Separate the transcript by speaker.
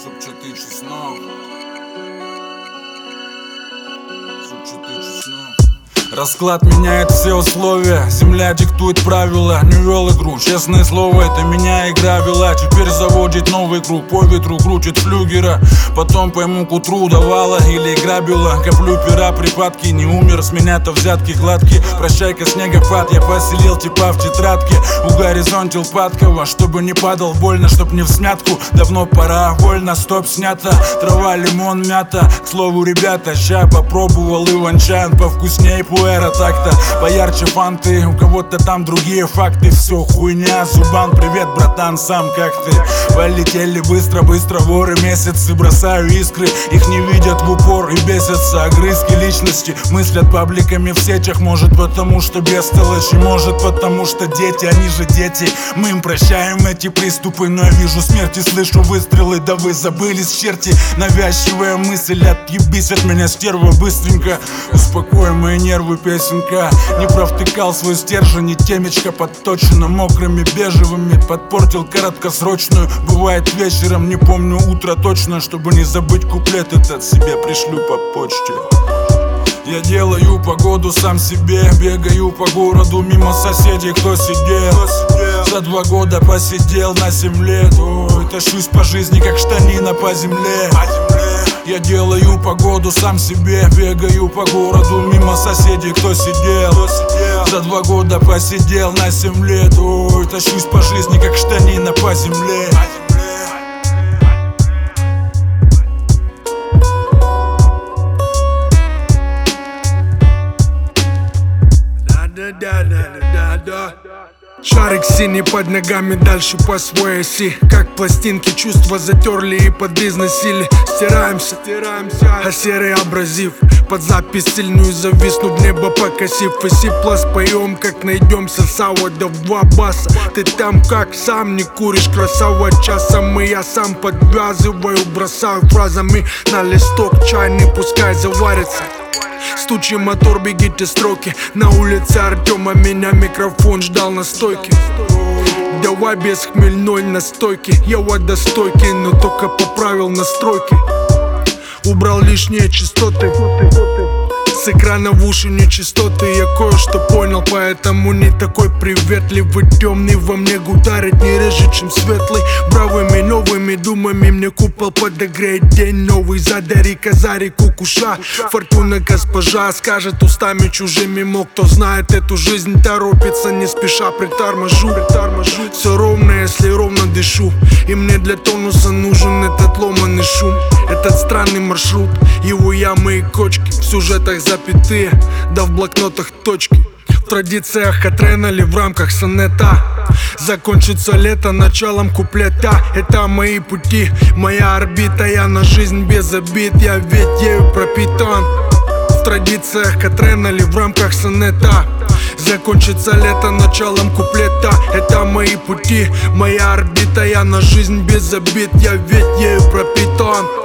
Speaker 1: Зубчатый чеснок. Зубчатый чеснок. Расклад меняет все условия, земля диктует правила. Не вел игру, честное слово, это меня игра вела. Теперь заводит новый круг, по ветру крутит флюгера. Потом пойму, к утру давала или грабила. Коплю пера, припадки, не умер, с меня-то взятки гладкие. Прощай-ка снегопад, я поселил типа в тетрадке. Угоризонтил Падкова, чтобы не падал больно, чтоб не в смятку. Давно пора, вольно, стоп, снято. Трава, лимон, мята. К слову, ребята, ща попробовал иван-чан, повкусней пуэра так-то, поярче фанты. У кого-то там другие факты, все хуйня. Зубан, привет, братан, сам как ты? Полетели быстро-быстро воры месяцы. Бросаю искры, их не видят в упор и бесятся. Огрызки личности мыслят пабликами в сетях. Может потому, что бестолочи, может потому, что дети, они же дети. Мы им прощаем эти приступы, но я вижу смерть и слышу выстрелы. Да вы забылись, черти. Навязчивая мысль, отъебись от меня, стерва, быстренько. Успокой мои нервы, песенка. Не провтыкал свой стержень, и темечко подточено мокрыми бежевыми. Подпортил короткосрочную, бывает вечером, не помню утро точно. Чтобы не забыть куплет этот, себе пришлю по почте. Я делаю погоду сам себе, бегаю по городу мимо соседей, кто сидел. За 2 года посидел на 7 лет. Ой, тащусь по жизни, как штанина по земле. Я делаю погоду сам себе, бегаю по городу мимо соседей, кто сидел. За 2 года посидел на 7 лет. Ой, тащусь по жизни, как штанина по земле.
Speaker 2: Шарик синий под ногами, дальше по своей оси. Как пластинки чувства затерли и подизносили. Стираемся, а серый абразив под запись сильную зависнув, небо покосив. И сипло споем, как найдемся сауа да в 2 баса. Ты там как, сам не куришь, красава часом. И я сам подвязываю, бросаю фразами на листок чайный, пускай заварится. Стучи мотор, бегите строки. На улице Артема меня микрофон ждал на стойке. Давай без хмельной настойки. Я в водостойке, но только поправил настройки. Убрал лишние частоты. С экрана в уши нечистоты. Я кое-что понял, поэтому не такой приветливый. Темный во мне гутарит не реже, чем светлый. Бравыми новыми думами мне купол подогреет. День новый, задари козари кукуша. Фортуна госпожа скажет устами чужими. Мол, кто знает эту жизнь, торопится не спеша. Приторможу. Все ровно, если ровно дышу. И мне для тонуса нужен этот ломаный шум. Этот странный маршрут, его ямы и кочки. В сюжетах запятые, да в блокнотах точки. В традициях адреналь в рамках сонета. Закончится лето началом куплета. Это мои пути, моя орбита. Я на жизнь без обид, я ведь ею пропитан. В традициях адреналь в рамках сонета. Закончится лето началом куплета. Это мои пути, моя орбита. Я на жизнь без обид, я ведь ею пропитан.